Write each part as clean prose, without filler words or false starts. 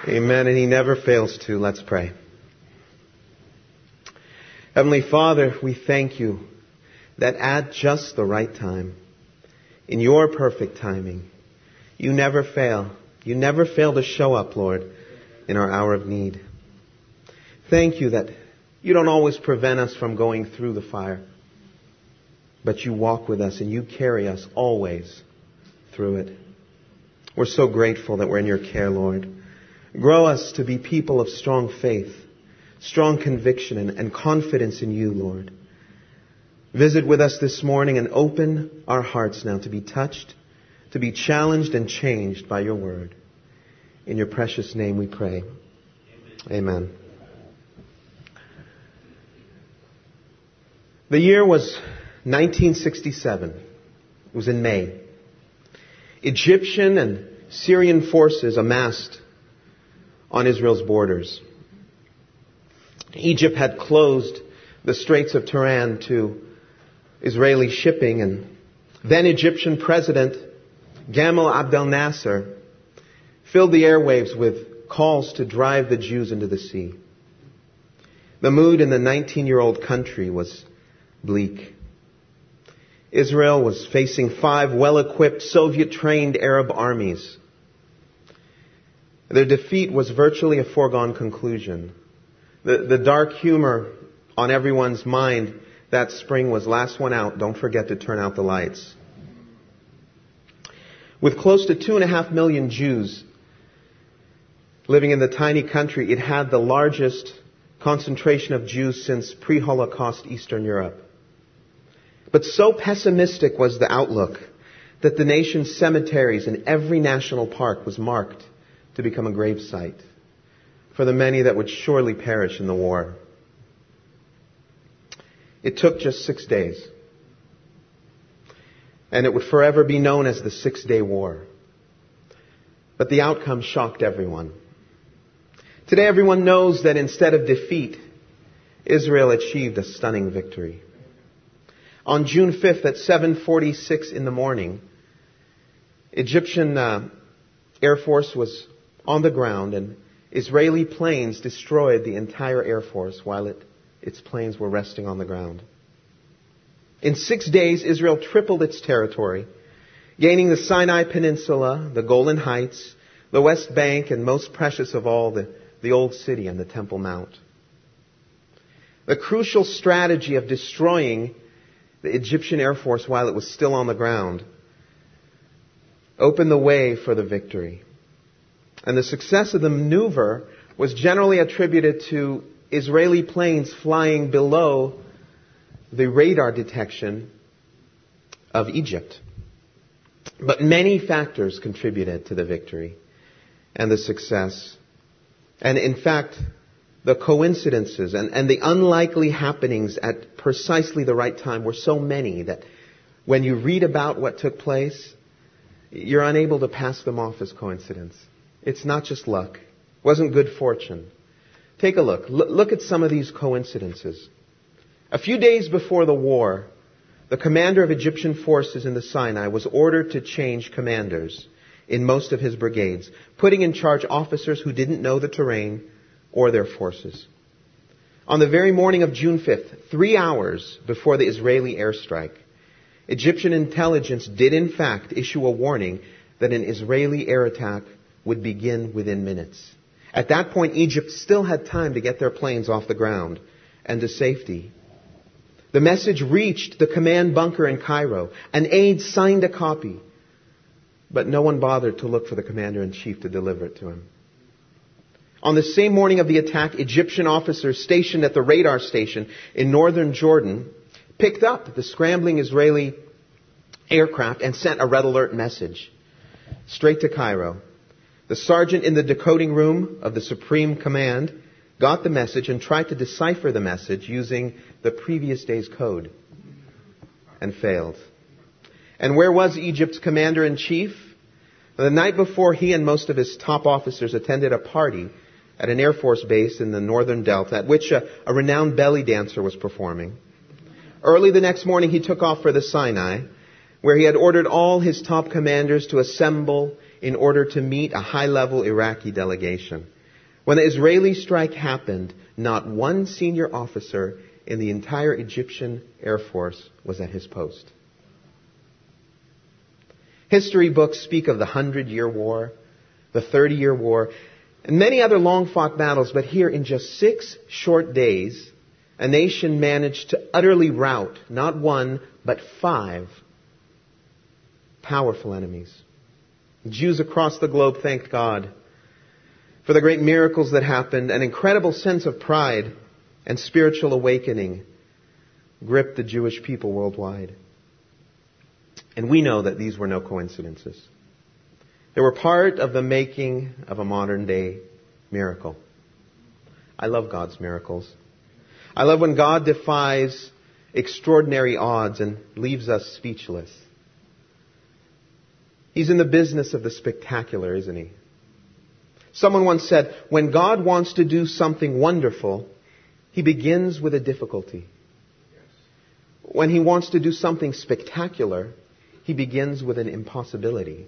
Amen, and He never fails to. Let's pray. Heavenly Father, we thank You that at just the right time, in Your perfect timing, You never fail. You never fail to show up, Lord, in our hour of need. Thank You that You don't always prevent us from going through the fire, but You walk with us and You carry us always through it. We're so grateful that we're in Your care, Lord. Grow us to be people of strong faith, strong conviction and confidence in You, Lord. Visit with us this morning and open our hearts now to be touched, to be challenged and changed by Your word. In Your precious name we pray. Amen. The year was 1967. It was in May. Egyptian and Syrian forces amassed on Israel's borders. Egypt had closed the Straits of Tiran to Israeli shipping, and then Egyptian President Gamal Abdel Nasser filled the airwaves with calls to drive the Jews into the sea. The mood in the 19-year-old country was bleak. Israel was facing 5 well-equipped Soviet-trained Arab armies. Their defeat was virtually a foregone conclusion. The dark humor on everyone's mind that spring was last one out, don't forget to turn out the lights. With close to 2.5 million Jews living in the tiny country, it had the largest concentration of Jews since pre-Holocaust Eastern Europe. But so pessimistic was the outlook that the nation's cemeteries in every national park was marked to become a grave site for the many that would surely perish in the war. It took just 6 days, and it would forever be known as the 6-Day War. But the outcome shocked everyone. Today everyone knows that instead of defeat, Israel achieved a stunning victory. On June 5th at 7:46 in the morning, Egyptian Air Force was on the ground, and Israeli planes destroyed the entire Air Force while its planes were resting on the ground. In 6 days, Israel tripled its territory, gaining the Sinai Peninsula, the Golan Heights, the West Bank, and most precious of all, the Old City and the Temple Mount. The crucial strategy of destroying the Egyptian Air Force while it was still on the ground opened the way for the victory. And the success of the maneuver was generally attributed to Israeli planes flying below the radar detection of Egypt. But many factors contributed to the victory and the success. And in fact, the coincidences and the unlikely happenings at precisely the right time were so many that when you read about what took place, you're unable to pass them off as coincidence. It's not just luck. It wasn't good fortune. Take a look. Look at some of these coincidences. A few days before the war, the commander of Egyptian forces in the Sinai was ordered to change commanders in most of his brigades, putting in charge officers who didn't know the terrain or their forces. On the very morning of June 5th, 3 hours before the Israeli airstrike, Egyptian intelligence did in fact issue a warning that an Israeli air attack would begin within minutes. At that point, Egypt still had time to get their planes off the ground and to safety. The message reached the command bunker in Cairo. An aide signed a copy, but no one bothered to look for the commander-in-chief to deliver it to him. On the same morning of the attack, Egyptian officers stationed at the radar station in northern Jordan picked up the scrambling Israeli aircraft and sent a red alert message straight to Cairo. The sergeant in the decoding room of the Supreme Command got the message and tried to decipher the message using the previous day's code and failed. And where was Egypt's commander-in-chief? The night before, he and most of his top officers attended a party at an Air Force base in the northern Delta at which a renowned belly dancer was performing. Early the next morning, he took off for the Sinai, where he had ordered all his top commanders to assemble in order to meet a high-level Iraqi delegation. When the Israeli strike happened, not one senior officer in the entire Egyptian Air Force was at his post. History books speak of the 100-Year War, the 30-Year War, and many other long-fought battles, but here in just 6 short days, a nation managed to utterly rout not 1, but 5 powerful enemies. Jews across the globe thanked God for the great miracles that happened. An incredible sense of pride and spiritual awakening gripped the Jewish people worldwide. And we know that these were no coincidences. They were part of the making of a modern day miracle. I love God's miracles. I love when God defies extraordinary odds and leaves us speechless. He's in the business of the spectacular, isn't he? Someone once said, when God wants to do something wonderful, he begins with a difficulty. When he wants to do something spectacular, he begins with an impossibility.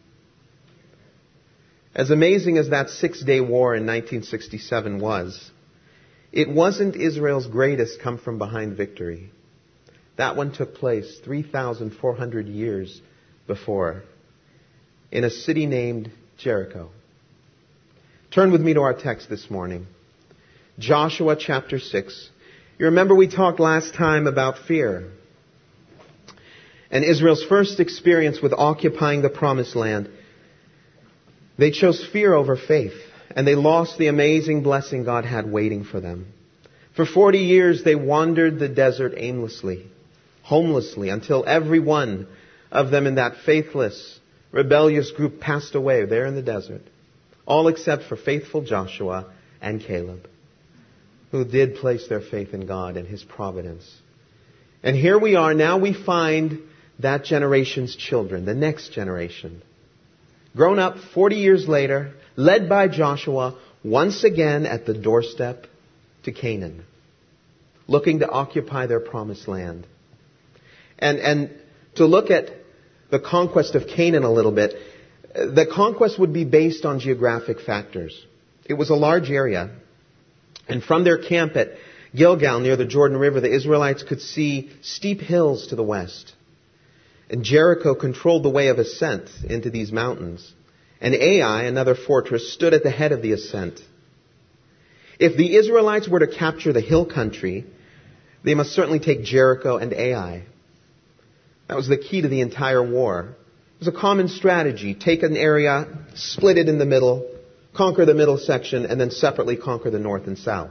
As amazing as that 6-day war in 1967 was, it wasn't Israel's greatest come-from-behind victory. That one took place 3,400 years before, in a city named Jericho. Turn with me to our text this morning. Joshua chapter 6. You remember we talked last time about fear. And Israel's first experience with occupying the promised land. They chose fear over faith. And they lost the amazing blessing God had waiting for them. For 40 years they wandered the desert aimlessly, homelessly, until every one of them in that faithless, rebellious group passed away there in the desert. All except for faithful Joshua and Caleb, who did place their faith in God and His providence. And here we are, now we find that generation's children, the next generation, grown up 40 years later, led by Joshua, once again at the doorstep to Canaan, looking to occupy their promised land. And to look at the conquest of Canaan a little bit, the conquest would be based on geographic factors. It was a large area. And from their camp at Gilgal near the Jordan River, the Israelites could see steep hills to the west. And Jericho controlled the way of ascent into these mountains. And Ai, another fortress, stood at the head of the ascent. If the Israelites were to capture the hill country, they must certainly take Jericho and Ai. That was the key to the entire war. It was a common strategy. Take an area, split it in the middle, conquer the middle section, and then separately conquer the north and south.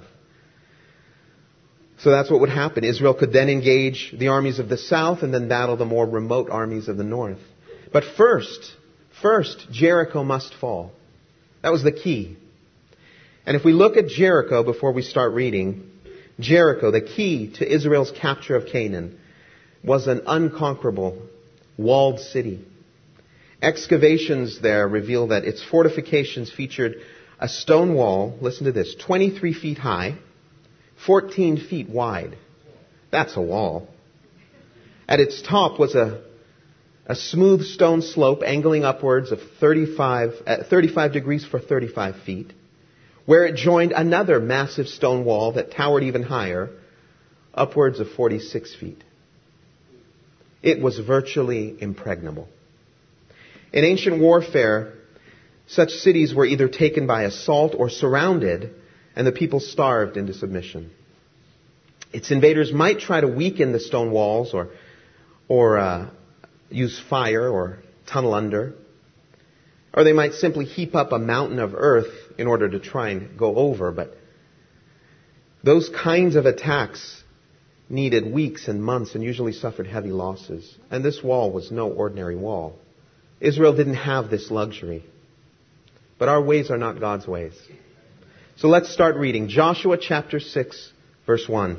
So that's what would happen. Israel could then engage the armies of the south and then battle the more remote armies of the north. But first, Jericho must fall. That was the key. And if we look at Jericho before we start reading, Jericho, the key to Israel's capture of Canaan, was an unconquerable, walled city. Excavations there reveal that its fortifications featured a stone wall, listen to this, 23 feet high, 14 feet wide. That's a wall. At its top was a smooth stone slope angling upwards of 35 degrees for 35 feet, where it joined another massive stone wall that towered even higher, upwards of 46 feet. It was virtually impregnable. In ancient warfare, such cities were either taken by assault or surrounded, and the people starved into submission. Its invaders might try to weaken the stone walls or use fire or tunnel under. Or they might simply heap up a mountain of earth in order to try and go over. But those kinds of attacks needed weeks and months and usually suffered heavy losses. And this wall was no ordinary wall. Israel didn't have this luxury. But our ways are not God's ways. So let's start reading. Joshua chapter 6, verse 1.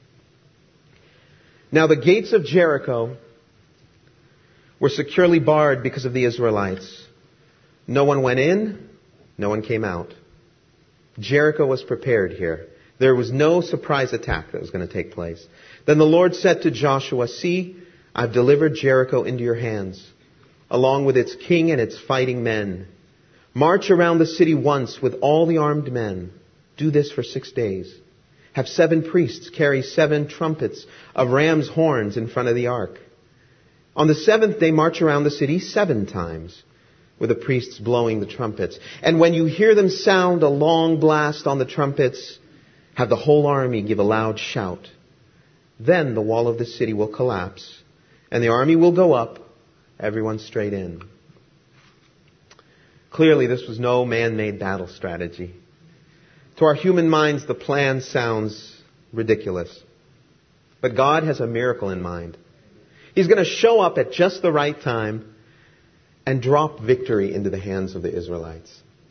Now the gates of Jericho were securely barred because of the Israelites. No one went in, no one came out. Jericho was prepared here. There was no surprise attack that was going to take place. Then the Lord said to Joshua, "See, I've delivered Jericho into your hands. along with its king and its fighting men. March around the city once with all the armed men. Do this for 6 days. Have 7 priests carry 7 trumpets of ram's horns in front of the ark. On the 7th day, march around the city 7 times, with the priests blowing the trumpets. And when you hear them sound a long blast on the trumpets, have the whole army give a loud shout. Then the wall of the city will collapse, and the army will go up, everyone straight in. Clearly, this was no man-made battle strategy. To our human minds, the plan sounds ridiculous. But God has a miracle in mind. He's going to show up at just the right time and drop victory into the hands of the Israelites.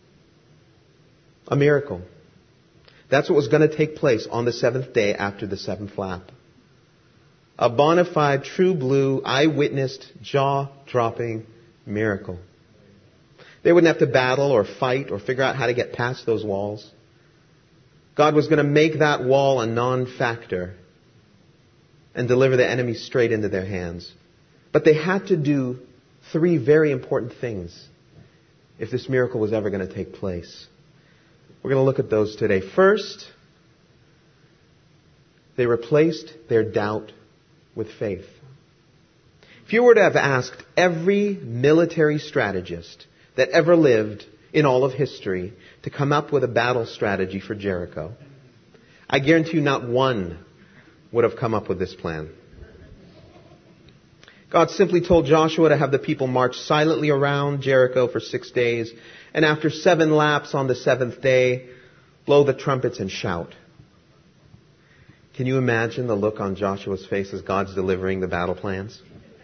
A miracle. That's what was going to take place on the 7th day after the 7th lap. A bona fide, true blue, eyewitnessed, jaw-dropping miracle. They wouldn't have to battle or fight or figure out how to get past those walls. God was going to make that wall a non-factor and deliver the enemy straight into their hands. But they had to do 3 very important things if this miracle was ever going to take place. We're going to look at those today. First, they replaced their doubt with faith. If you were to have asked every military strategist that ever lived in all of history to come up with a battle strategy for Jericho, I guarantee you not one would have come up with this plan. God simply told Joshua to have the people march silently around Jericho for 6 days, and after 7 laps on the 7th day, blow the trumpets and shout. Can you imagine the look on Joshua's face as God's delivering the battle plans?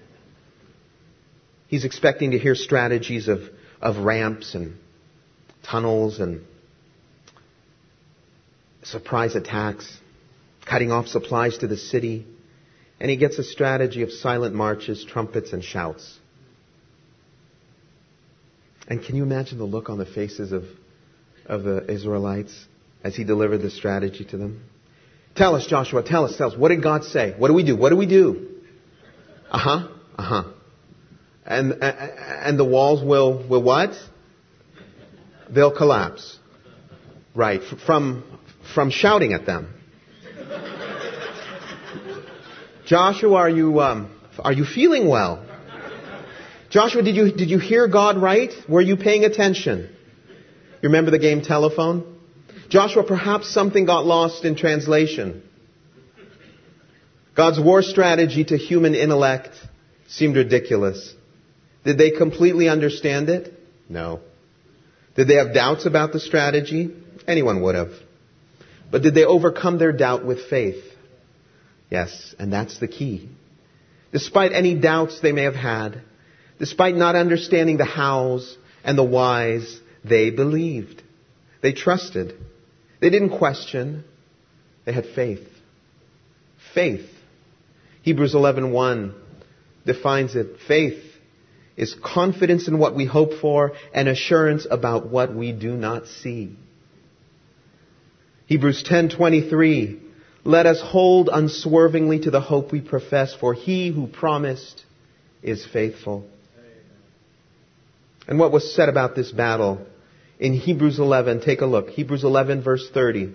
He's expecting to hear strategies of ramps and tunnels and surprise attacks, cutting off supplies to the city. And he gets a strategy of silent marches, trumpets, and shouts. And can you imagine the look on the faces of the Israelites as he delivered the strategy to them? Tell us, Joshua, tell us. What did God say? What do we do? What do we do? And the walls will what? They'll collapse. Right. From shouting at them. Joshua, are you feeling well? Joshua, did you hear God right? Were you paying attention? You remember the game telephone? Joshua, perhaps something got lost in translation. God's war strategy to human intellect seemed ridiculous. Did they completely understand it? No. Did they have doubts about the strategy? Anyone would have. But did they overcome their doubt with faith? Yes, and that's the key. Despite any doubts they may have had, despite not understanding the hows and the whys, they believed. They trusted. They didn't question. They had faith. Faith. Hebrews 11:1 defines it. Faith is confidence in what we hope for and assurance about what we do not see. Hebrews 10:23, let us hold unswervingly to the hope we profess, for he who promised is faithful. And what was said about this battle in Hebrews 11, take a look. Hebrews 11 verse 30.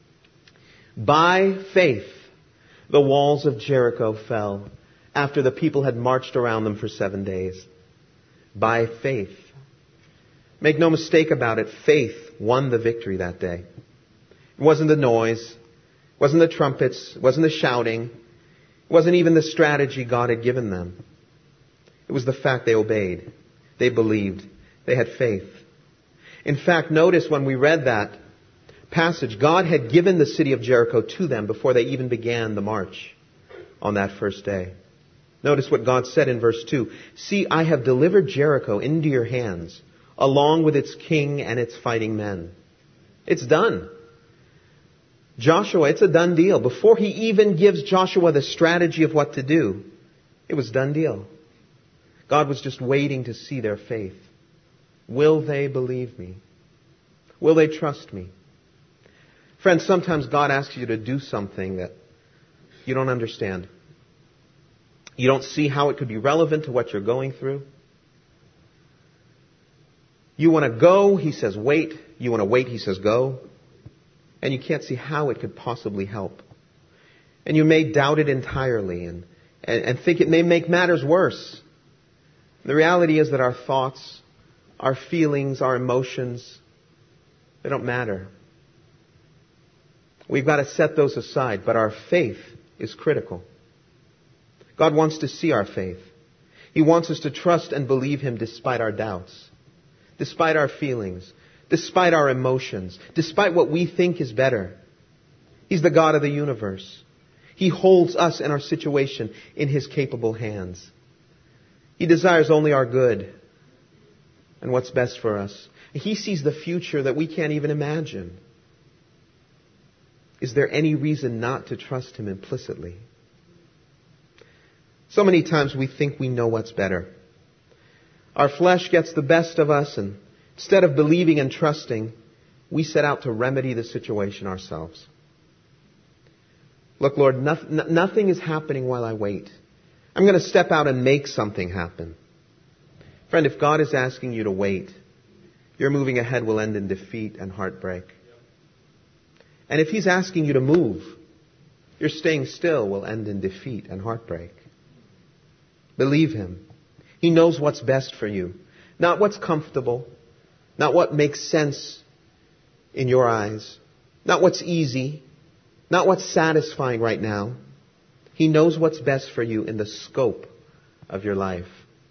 By faith, the walls of Jericho fell after the people had marched around them for 7 days. By faith. Make no mistake about it, faith won the victory that day. It wasn't the noise, it wasn't the trumpets, it wasn't the shouting, it wasn't even the strategy God had given them. It was the fact they obeyed, they believed, they had faith. In fact, notice when we read that passage, God had given the city of Jericho to them before they even began the march on that first day. Notice what God said in verse 2. See, I have delivered Jericho into your hands, along with its king and its fighting men. It's done. Joshua, it's a done deal. Before he even gives Joshua the strategy of what to do, it was a done deal. God was just waiting to see their faith. Will they believe me? Will they trust me? Friends, sometimes God asks you to do something that you don't understand. You don't see how it could be relevant to what you're going through. You want to go, he says wait. You want to wait, he says go. And you can't see how it could possibly help. And you may doubt it entirely and think it may make matters worse. The reality is that our thoughts, our feelings, our emotions, they don't matter. We've got to set those aside, but our faith is critical. God wants to see our faith. He wants us to trust and believe Him despite our doubts, despite our feelings, despite our emotions, despite what we think is better. He's the God of the universe. He holds us and our situation in His capable hands. He desires only our good and what's best for us. He sees the future that we can't even imagine. Is there any reason not to trust Him implicitly? So many times we think we know what's better. Our flesh gets the best of us, and instead of believing and trusting, we set out to remedy the situation ourselves. Look, Lord, nothing is happening while I wait. I'm going to step out and make something happen. Friend, if God is asking you to wait, your moving ahead will end in defeat and heartbreak. And if He's asking you to move, your staying still will end in defeat and heartbreak. Believe Him. He knows what's best for you. Not what's comfortable. Not what makes sense in your eyes. Not what's easy. Not what's satisfying right now. He knows what's best for you in the scope of your life.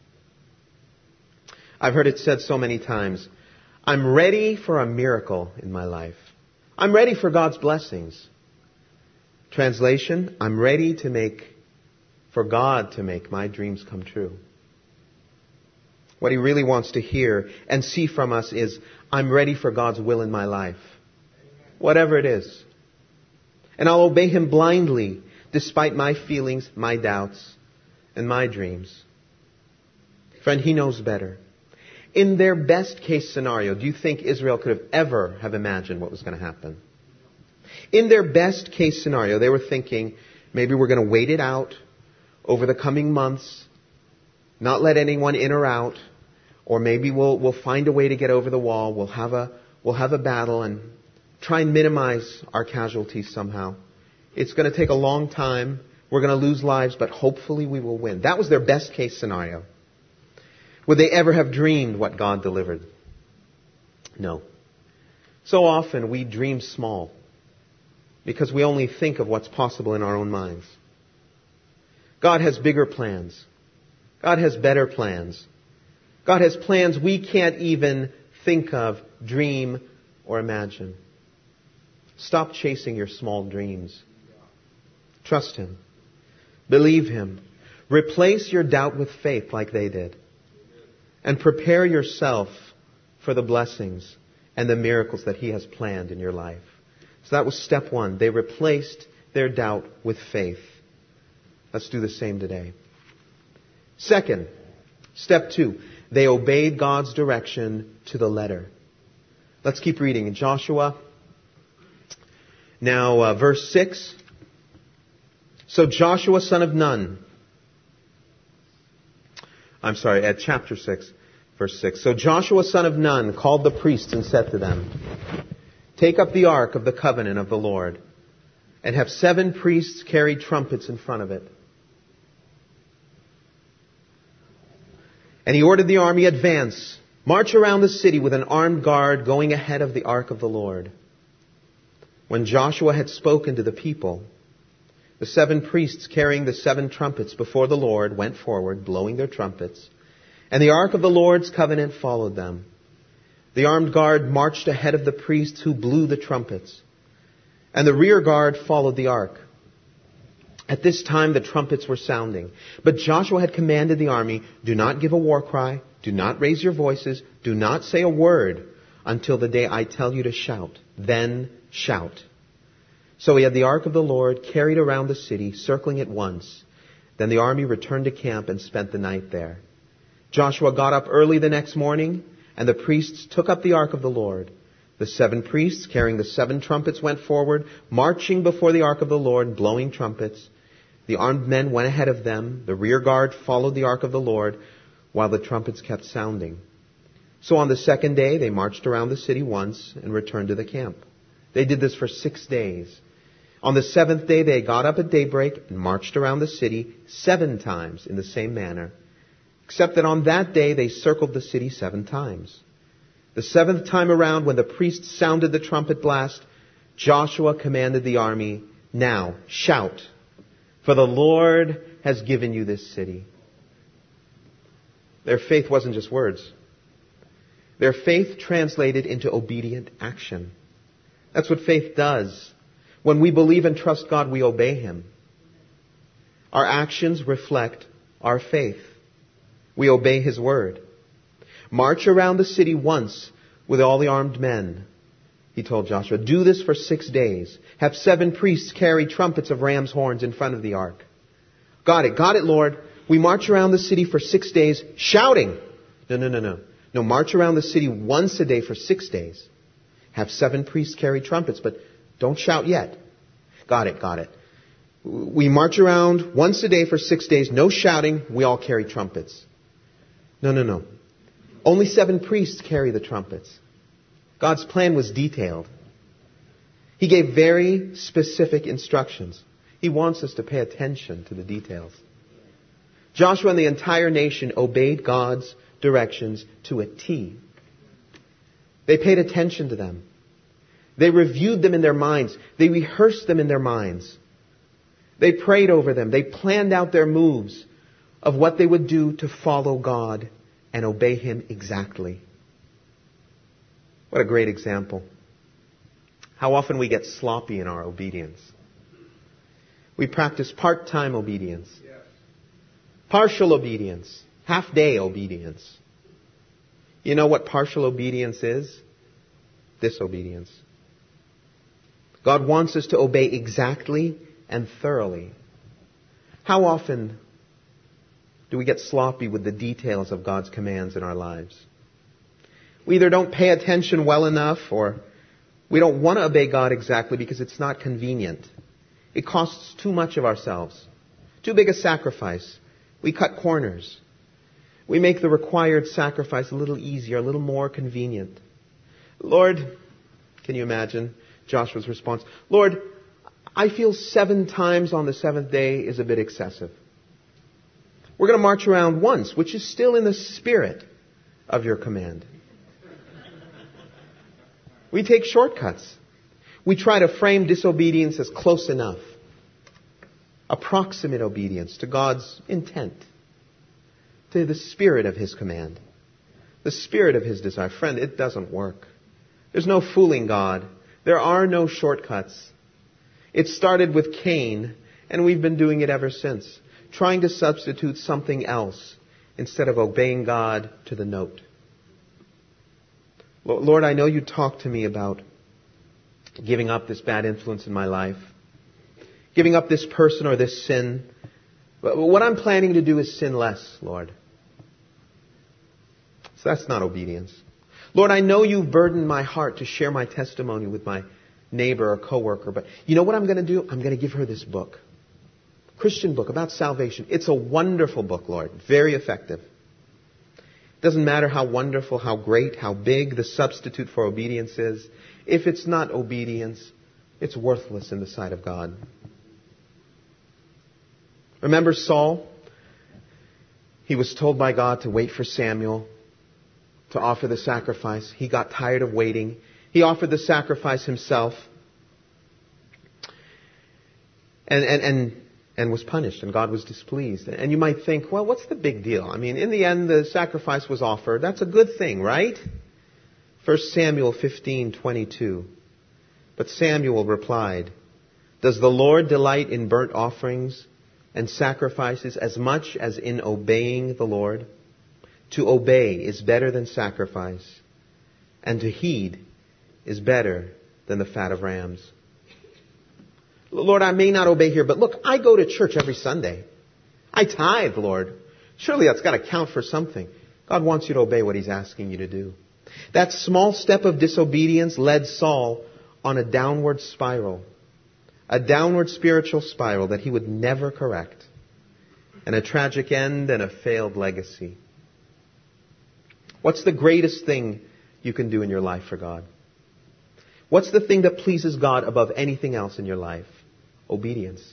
I've heard it said so many times, I'm ready for a miracle in my life. I'm ready for God's blessings. Translation, I'm ready for God to make my dreams come true. What He really wants to hear and see from us is, I'm ready for God's will in my life. Whatever it is. And I'll obey Him blindly, despite my feelings, my doubts, and my dreams. Friend, He knows better. In their best case scenario, do you think Israel could ever have imagined what was going to happen? In their best case scenario, they were thinking, maybe we're going to wait it out over the coming months, not let anyone in or out, or maybe we'll find a way to get over the wall. We'll have a battle and try and minimize our casualties somehow. It's going to take a long time. We're going to lose lives, but hopefully we will win. That was their best case scenario. Would they ever have dreamed what God delivered? No. So often we dream small because we only think of what's possible in our own minds. God has bigger plans. God has better plans. God has plans we can't even think of, dream, or imagine. Stop chasing your small dreams. Trust Him. Believe Him. Replace your doubt with faith like they did. And prepare yourself for the blessings and the miracles that He has planned in your life. So that was step one. They replaced their doubt with faith. Let's do the same today. Second, step two. They obeyed God's direction to the letter. Let's keep reading in Joshua. Now, verse 6. So Joshua, son of Nun. At chapter 6, verse 6. So Joshua, son of Nun, called the priests and said to them, take up the ark of the covenant of the Lord, and have 7 priests carry trumpets in front of it. And he ordered the army, advance, march around the city with an armed guard going ahead of the ark of the Lord. When Joshua had spoken to the people, the 7 priests carrying the 7 trumpets before the Lord went forward, blowing their trumpets, and the ark of the Lord's covenant followed them. The armed guard marched ahead of the priests who blew the trumpets, and the rear guard followed the ark. At this time the trumpets were sounding, but Joshua had commanded the army, do not give a war cry, do not raise your voices, do not say a word until the day I tell you to shout. Then shout. So he had the ark of the Lord carried around the city, circling it once. Then the army returned to camp and spent the night there. Joshua got up early the next morning, and the priests took up the ark of the Lord. The 7 priests carrying the 7 trumpets went forward, marching before the ark of the Lord, blowing trumpets. The armed men went ahead of them. The rear guard followed the ark of the Lord, while the trumpets kept sounding. So on the second day, they marched around the city once and returned to the camp. They did this for 6 days. On the seventh day, they got up at daybreak and marched around the city 7 times in the same manner, except that on that day they circled the city 7 times. The 7th time around, when the priest sounded the trumpet blast, Joshua commanded the army, "Now shout, for the Lord has given you this city." Their faith wasn't just words. Their faith translated into obedient action. That's what faith does. When we believe and trust God, we obey Him. Our actions reflect our faith. We obey His word. March around the city once with all the armed men, he told Joshua. Do this for 6 days. Have 7 priests carry trumpets of ram's horns in front of the ark. Got it, Lord. We march around the city for 6 days shouting. No, march around the city once a day for 6 days. Have 7 priests carry trumpets, but don't shout yet. Got it. We march around once a day for 6 days. No shouting. We all carry trumpets. No. Only 7 priests carry the trumpets. God's plan was detailed. He gave very specific instructions. He wants us to pay attention to the details. Joshua and the entire nation obeyed God's directions to a T. They paid attention to them. They reviewed them in their minds. They rehearsed them in their minds. They prayed over them. They planned out their moves of what they would do to follow God and obey Him exactly. What a great example. How often we get sloppy in our obedience. We practice part-time obedience, partial obedience, half-day obedience. You know what partial obedience is? Disobedience. God wants us to obey exactly and thoroughly. How often do we get sloppy with the details of God's commands in our lives? We either don't pay attention well enough, or we don't want to obey God exactly because it's not convenient. It costs too much of ourselves. Too big a sacrifice. We cut corners. We make the required sacrifice a little easier, a little more convenient. Lord, can you imagine Joshua's response? Lord, I feel 7 times on the 7th day is a bit excessive. We're going to march around once, which is still in the spirit of your command. We take shortcuts. We try to frame disobedience as close enough. Approximate obedience to God's intent, to the spirit of His command, the spirit of His desire. Friend, it doesn't work. There's no fooling God. There are no shortcuts. It started with Cain, and we've been doing it ever since, trying to substitute something else instead of obeying God to the note. Lord, I know you talked to me about giving up this bad influence in my life, giving up this person or this sin. But what I'm planning to do is sin less, Lord. So that's not obedience. Lord, I know you've burdened my heart to share my testimony with my neighbor or coworker, but you know what I'm going to do? I'm going to give her this book. Christian book about salvation. It's a wonderful book, Lord. Very effective. It doesn't matter how wonderful, how great, how big the substitute for obedience is. If it's not obedience, it's worthless in the sight of God. Remember Saul? He was told by God to wait for Samuel to offer the sacrifice. He got tired of waiting. He offered the sacrifice himself and was punished, and God was displeased. And you might think, well, what's the big deal? I mean, in the end, the sacrifice was offered. That's a good thing, right? 1 Samuel 15:22. But Samuel replied, "Does the Lord delight in burnt offerings and sacrifices as much as in obeying the Lord? To obey is better than sacrifice, and to heed is better than the fat of rams." Lord, I may not obey here, but look, I go to church every Sunday. I tithe, Lord. Surely that's got to count for something. God wants you to obey what He's asking you to do. That small step of disobedience led Saul on a downward spiral. A downward spiritual spiral that he would never correct. And a tragic end and a failed legacy. What's the greatest thing you can do in your life for God? What's the thing that pleases God above anything else in your life? Obedience.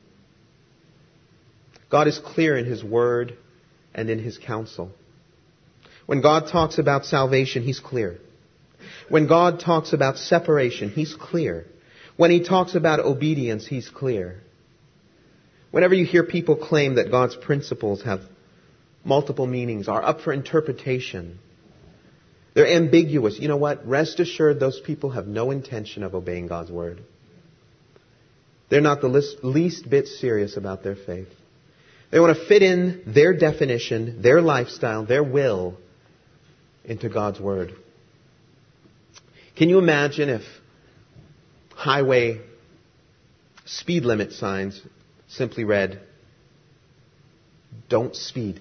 God is clear in His Word and in His counsel. When God talks about salvation, He's clear. When God talks about separation, He's clear. When He talks about obedience, He's clear. Whenever you hear people claim that God's principles have multiple meanings, are up for interpretation, they're ambiguous, you know what? Rest assured those people have no intention of obeying God's Word. They're not the least bit serious about their faith. They want to fit in their definition, their lifestyle, their will into God's Word. Can you imagine if highway speed limit signs simply read, "Don't speed"?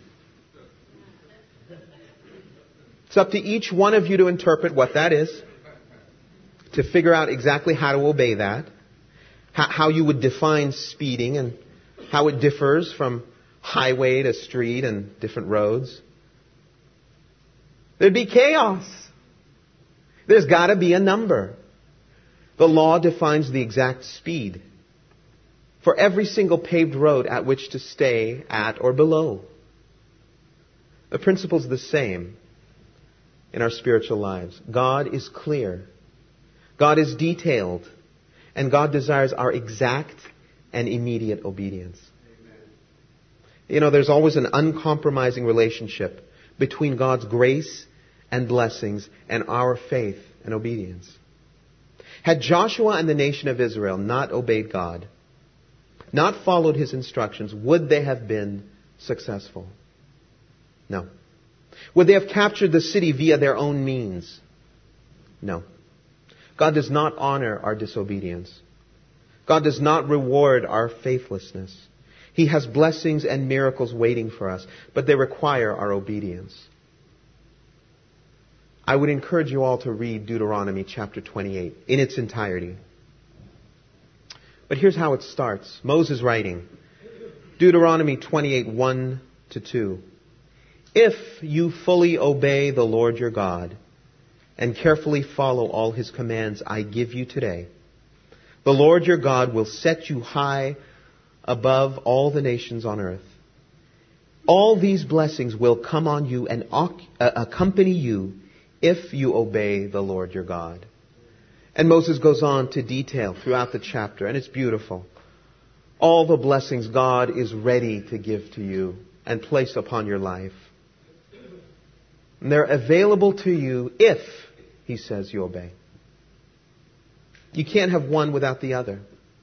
It's up to each one of you to interpret what that is, to figure out exactly how to obey that, how you would define speeding and how it differs from highway to street and different roads. There'd be chaos. There's got to be a number. The law defines the exact speed for every single paved road at which to stay at or below. The principle's the same in our spiritual lives. God is clear. God is detailed. And God desires our exact and immediate obedience. Amen. You know, there's always an uncompromising relationship between God's grace and blessings and our faith and obedience. Had Joshua and the nation of Israel not obeyed God, not followed His instructions, would they have been successful? No. Would they have captured the city via their own means? No. God does not honor our disobedience. God does not reward our faithlessness. He has blessings and miracles waiting for us, but they require our obedience. I would encourage you all to read Deuteronomy chapter 28 in its entirety. But here's how it starts. Moses writing, Deuteronomy 28, 1-2. If you fully obey the Lord your God and carefully follow all His commands I give you today, the Lord your God will set you high above all the nations on earth. All these blessings will come on you and accompany you if you obey the Lord your God. And Moses goes on to detail throughout the chapter, and it's beautiful. All the blessings God is ready to give to you and place upon your life. And they're available to you if, He says, you obey. You can't have one without the other.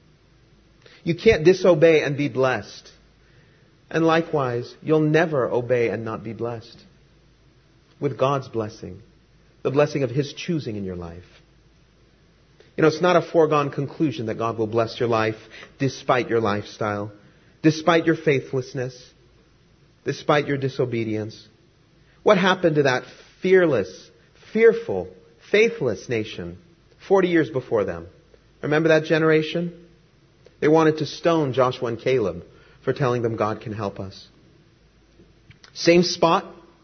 You can't disobey and be blessed. And likewise, you'll never obey and not be blessed with God's blessing, the blessing of His choosing in your life. You know, it's not a foregone conclusion that God will bless your life despite your lifestyle, despite your faithlessness, despite your disobedience. What happened to that fearless, fearful, faithless nation 40 years before them? Remember that generation? They wanted to stone Joshua and Caleb for telling them God can help us. Same spot,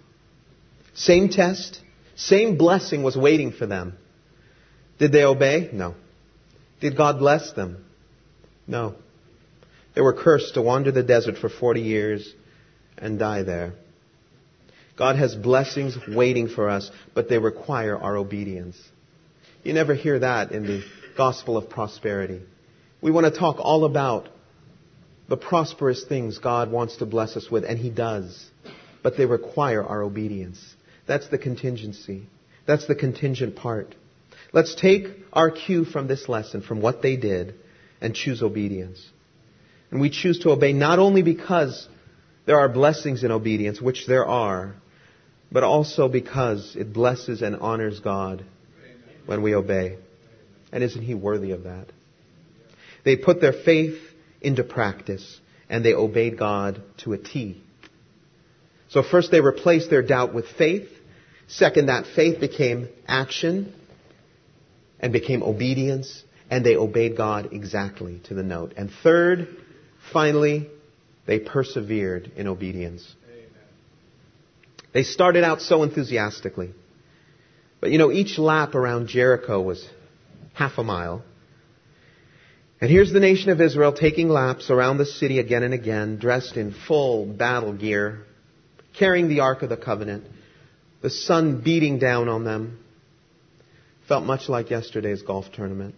same test, same blessing was waiting for them. Did they obey? No. Did God bless them? No. They were cursed to wander the desert for 40 years and die there. God has blessings waiting for us, but they require our obedience. You never hear that in the gospel of prosperity. We want to talk all about the prosperous things God wants to bless us with, and He does. But they require our obedience. That's the contingency. That's the contingent part. Let's take our cue from this lesson, from what they did, and choose obedience. And we choose to obey not only because there are blessings in obedience, which there are, but also because it blesses and honors God when we obey. And isn't He worthy of that? They put their faith into practice, and they obeyed God to a T. So first they replaced their doubt with faith. Second, that faith became action and became obedience, and they obeyed God exactly to the note. And third, finally, they persevered in obedience. Amen. They started out so enthusiastically. But each lap around Jericho was half a mile. And here's the nation of Israel taking laps around the city again and again, dressed in full battle gear, carrying the Ark of the Covenant, the sun beating down on them. Felt much like yesterday's golf tournament.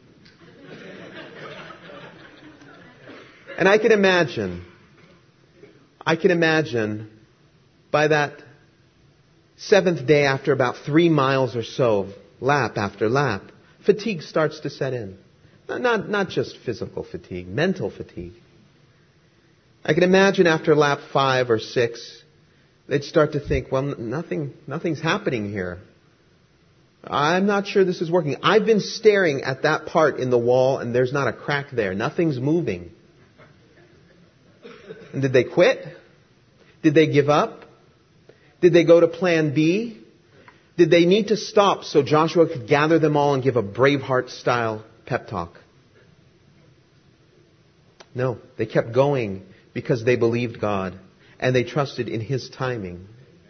And I can imagine by that seventh day, after about 3 miles or so, lap after lap, fatigue starts to set in. Not just physical fatigue, mental fatigue. I can imagine after lap 5 or 6, they'd start to think, well, nothing's happening here. I'm not sure this is working. I've been staring at that part in the wall and there's not a crack there. Nothing's moving. And did they quit? Did they give up? Did they go to plan B? Did they need to stop so Joshua could gather them all and give a Braveheart-style pep talk? No, they kept going because they believed God and they trusted in His timing.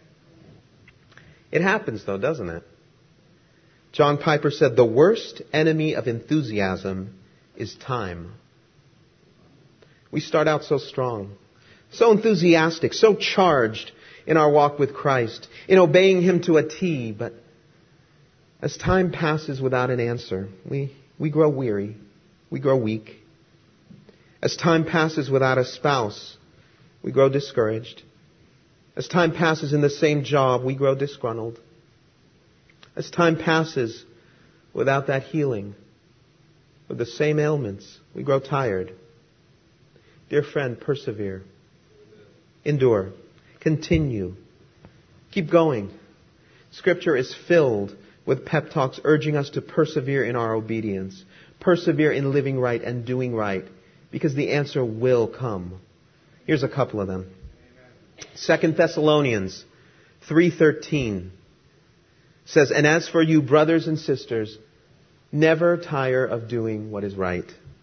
It happens though, doesn't it? John Piper said, the worst enemy of enthusiasm is time. We start out so strong, so enthusiastic, so charged in our walk with Christ, in obeying Him to a T, but as time passes without an answer, we grow weary, we grow weak. As time passes without a spouse, we grow discouraged. As time passes in the same job, we grow disgruntled. As time passes without that healing, with the same ailments, we grow tired. Dear friend, persevere. Endure. Continue. Keep going. Scripture is filled with pep talks urging us to persevere in our obedience. Persevere in living right and doing right, because the answer will come. Here's a couple of them. 2 Thessalonians 3:13 says, and as for you, brothers and sisters, never tire of doing what is right.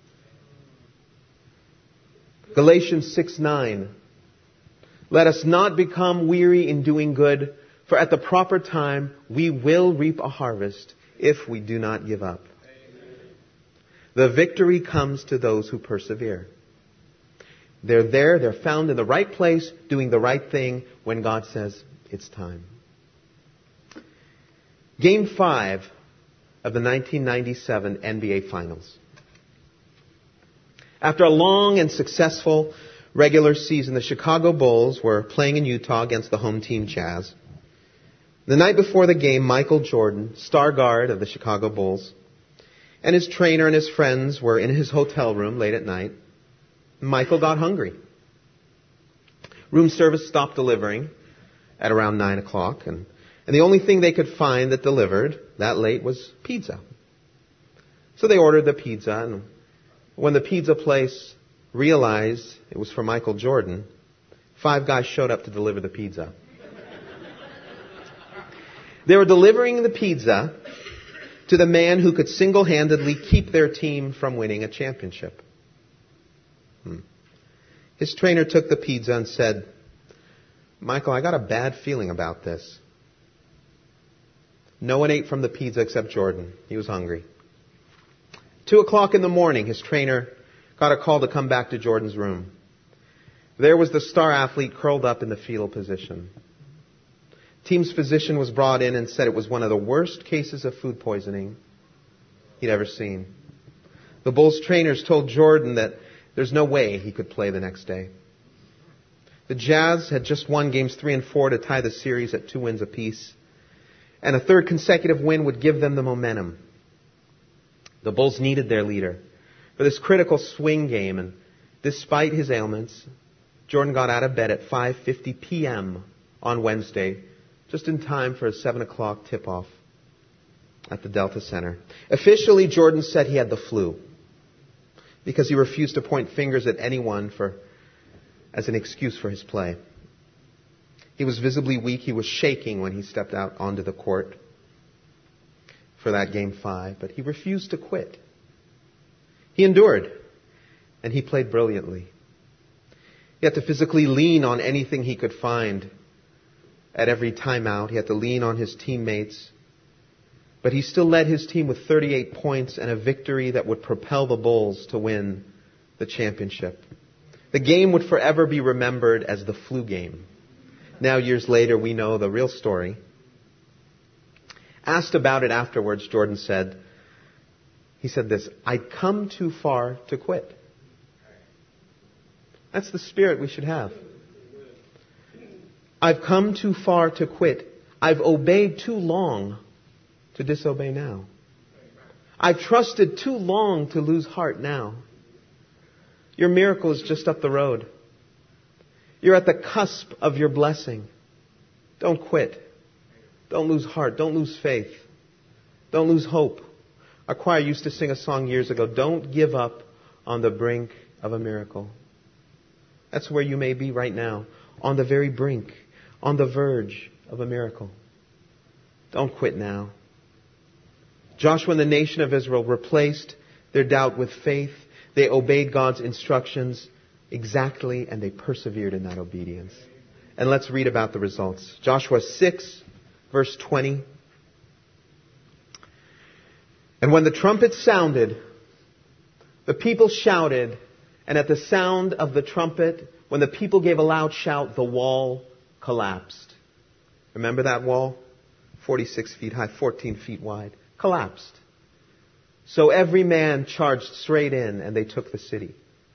Galatians 6:9, let us not become weary in doing good, for at the proper time we will reap a harvest if we do not give up. The victory comes to those who persevere. They're there, they're found in the right place, doing the right thing when God says it's time. Game 5 of the 1997 NBA Finals. After a long and successful regular season, the Chicago Bulls were playing in Utah against the home team Jazz. The night before the game, Michael Jordan, star guard of the Chicago Bulls, and his trainer and his friends were in his hotel room late at night. Michael got hungry. Room service stopped delivering at around 9 o'clock, and the only thing they could find that delivered that late was pizza. So they ordered the pizza, and when the pizza place realized it was for Michael Jordan, 5 guys showed up to deliver the pizza. They were delivering the pizza to the man who could single-handedly keep their team from winning a championship. His trainer took the pizza and said, Michael, I got a bad feeling about this. No one ate from the pizza except Jordan. He was hungry. 2 o'clock in the morning, his trainer got a call to come back to Jordan's room. There was the star athlete curled up in the fetal position. Team's physician was brought in and said it was one of the worst cases of food poisoning he'd ever seen. The Bulls trainers told Jordan that there's no way he could play the next day. The Jazz had just won games 3 and 4 to tie the series at 2 wins apiece. And a third consecutive win would give them the momentum. The Bulls needed their leader for this critical swing game. And despite his ailments, Jordan got out of bed at 5:50 p.m. on Wednesday, just in time for a 7 o'clock tip-off at the Delta Center. Officially, Jordan said he had the flu because he refused to point fingers at anyone as an excuse for his play. He was visibly weak. He was shaking when he stepped out onto the court for that Game 5, but he refused to quit. He endured, and he played brilliantly. He had to physically lean on anything he could find at every timeout. He had to lean on his teammates. But he still led his team with 38 points and a victory that would propel the Bulls to win the championship. The game would forever be remembered as the flu game. Now, years later, we know the real story. Asked about it afterwards, Jordan said, this, "I'd come too far to quit." That's the spirit we should have. I've come too far to quit. I've obeyed too long to disobey now. I've trusted too long to lose heart now. Your miracle is just up the road. You're at the cusp of your blessing. Don't quit. Don't lose heart. Don't lose faith. Don't lose hope. Our choir used to sing a song years ago, "Don't give up on the brink of a miracle." That's where you may be right now, on the very brink, on the verge of a miracle. Don't quit now. Joshua and the nation of Israel replaced their doubt with faith. They obeyed God's instructions exactly, and they persevered in that obedience. And let's read about the results. Joshua 6, verse 20. "And when the trumpet sounded, the people shouted, and at the sound of the trumpet, when the people gave a loud shout, the wall collapsed." Remember that wall? 46 feet high, 14 feet wide. Collapsed. "So every man charged straight in, and they took the city."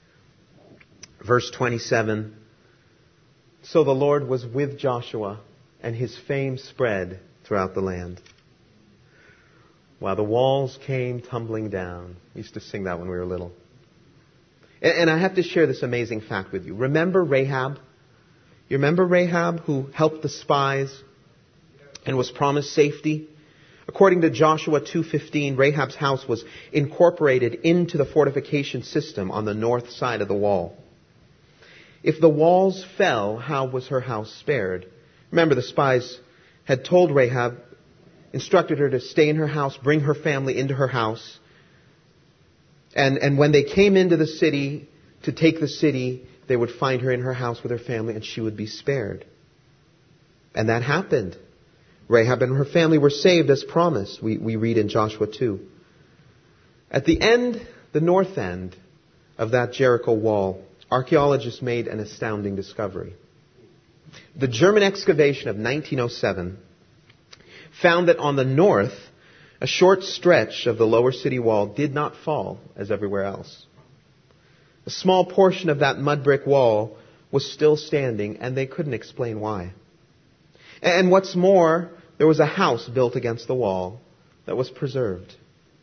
Verse 27. "So the Lord was with Joshua, and his fame spread throughout the land." While the walls came tumbling down. We used to sing that when we were little. And I have to share this amazing fact with you. Remember Rahab? You remember Rahab, who helped the spies and was promised safety? According to Joshua 2:15, Rahab's house was incorporated into the fortification system on the north side of the wall. If the walls fell, how was her house spared? Remember, the spies had told Rahab, instructed her to stay in her house, bring her family into her house. And when they came into the city to take the city, they would find her in her house with her family, and she would be spared. And that happened. Rahab and her family were saved as promised, we read in Joshua 2. At the end, the north end of that Jericho wall, archaeologists made an astounding discovery. The German excavation of 1907 found that on the north, a short stretch of the lower city wall did not fall as everywhere else. A small portion of that mud brick wall was still standing, and they couldn't explain why. And what's more, there was a house built against the wall that was preserved.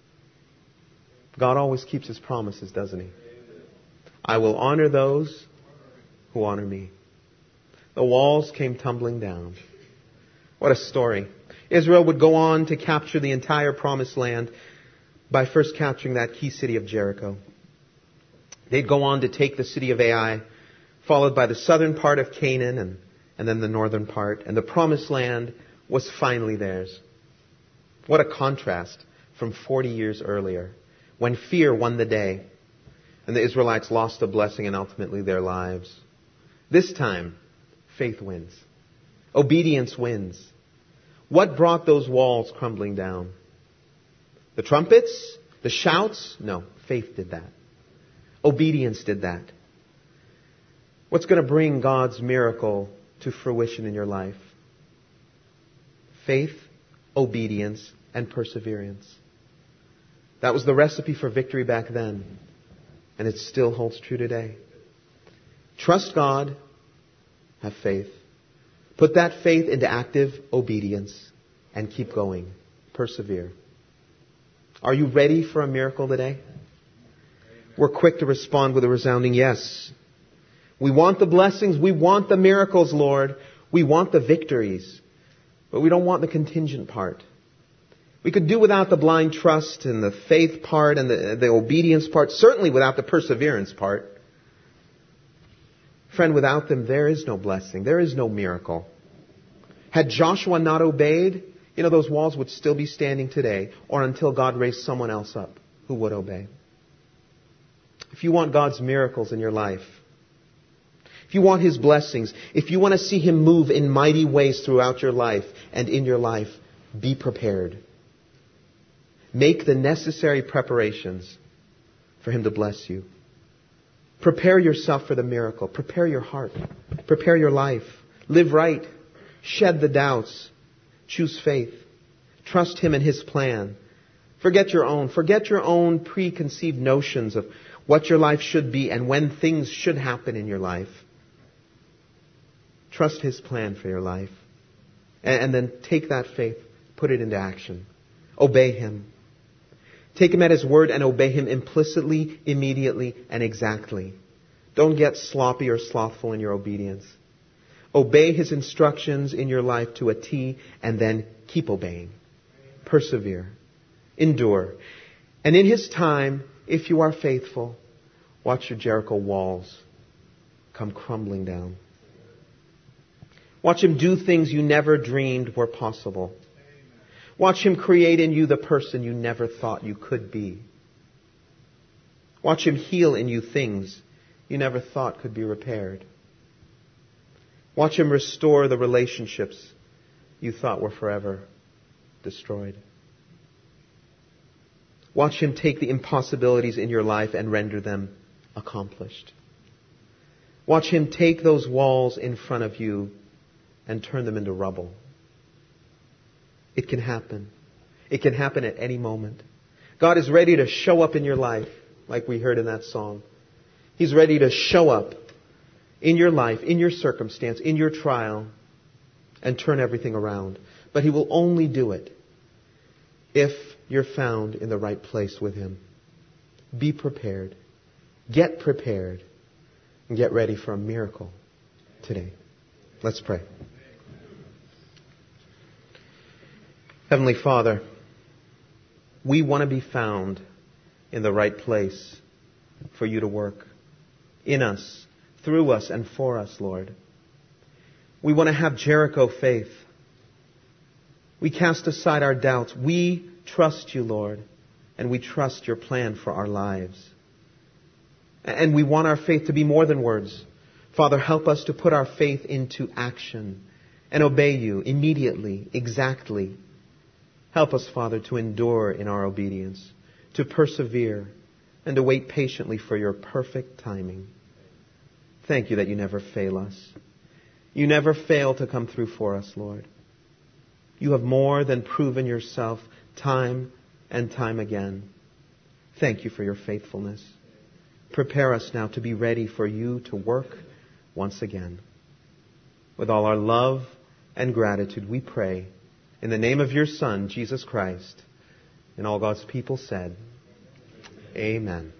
God always keeps His promises, doesn't He? "I will honor those who honor me." The walls came tumbling down. What a story. Israel would go on to capture the entire promised land by first capturing that key city of Jericho. They'd go on to take the city of Ai, followed by the southern part of Canaan and then the northern part. And the promised land was finally theirs. What a contrast from 40 years earlier, when fear won the day and the Israelites lost the blessing and ultimately their lives. This time, faith wins. Obedience wins. What brought those walls crumbling down? The trumpets? The shouts? No, faith did that. Obedience did that. What's going to bring God's miracle to fruition in your life? Faith, obedience, and perseverance. That was the recipe for victory back then, and it still holds true today. Trust God, have faith. Put that faith into active obedience and keep going. Persevere. Are you ready for a miracle today? We're quick to respond with a resounding yes. We want the blessings. We want the miracles, Lord. We want the victories. But we don't want the contingent part. We could do without the blind trust and the faith part and the obedience part. Certainly without the perseverance part. Friend, without them, there is no blessing. There is no miracle. Had Joshua not obeyed, those walls would still be standing today, or until God raised someone else up who would obey. If you want God's miracles in your life, if you want His blessings, if you want to see Him move in mighty ways throughout your life and in your life, be prepared. Make the necessary preparations for Him to bless you. Prepare yourself for the miracle. Prepare your heart. Prepare your life. Live right. Shed the doubts. Choose faith. Trust Him and His plan. Forget your own preconceived notions of what your life should be and when things should happen in your life. Trust His plan for your life. And then take that faith, put it into action. Obey Him. Take Him at His word and obey Him implicitly, immediately, and exactly. Don't get sloppy or slothful in your obedience. Obey His instructions in your life to a T, and then keep obeying. Persevere. Endure. And in His time, if you are faithful, watch your Jericho walls come crumbling down. Watch Him do things you never dreamed were possible. Watch Him create in you the person you never thought you could be. Watch Him heal in you things you never thought could be repaired. Watch Him restore the relationships you thought were forever destroyed. Watch Him take the impossibilities in your life and render them accomplished. Watch Him take those walls in front of you and turn them into rubble. It can happen. It can happen at any moment. God is ready to show up in your life, like we heard in that song. He's ready to show up in your life, in your circumstance, in your trial, and turn everything around. But He will only do it if you're found in the right place with Him. Be prepared. Get prepared. And get ready for a miracle today. Let's pray. Heavenly Father, we want to be found in the right place for You to work in us, through us, and for us, Lord. We want to have Jericho faith. We cast aside our doubts. We trust You, Lord, and we trust Your plan for our lives. And we want our faith to be more than words. Father, help us to put our faith into action and obey You immediately, exactly. Help us, Father, to endure in our obedience, to persevere, and to wait patiently for Your perfect timing. Thank You that You never fail us. You never fail to come through for us, Lord. You have more than proven Yourself time and time again. Thank You for Your faithfulness. Prepare us now to be ready for You to work once again. With all our love and gratitude, we pray in the name of Your Son, Jesus Christ. And all God's people said, Amen.